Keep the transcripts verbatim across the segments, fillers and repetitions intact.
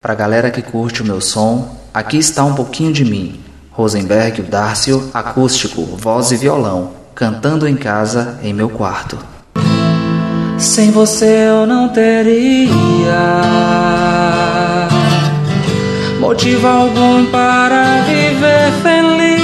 Pra galera que curte o meu som, aqui está um pouquinho de mim. Rosenberg, o Dárcio, acústico, voz e violão, cantando em casa, em meu quarto. Sem você eu não teria motivo algum para viver feliz.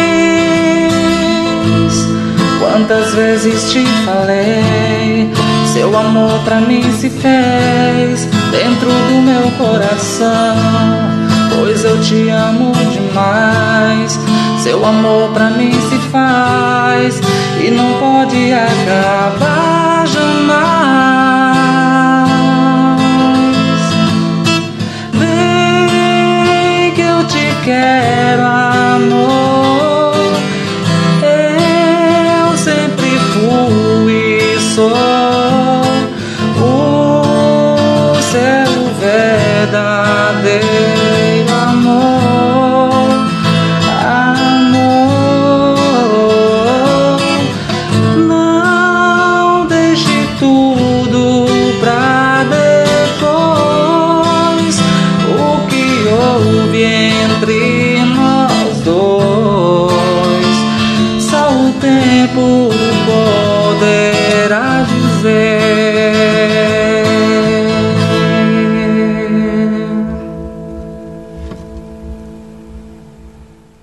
Quantas vezes te falei, seu amor pra mim se fez dentro do meu coração, pois eu te amo demais. Seu amor pra mim se faz e não pode acabar jamais. Vem que eu te quero, amor. Eu sempre fui e sou o seu verdadeiro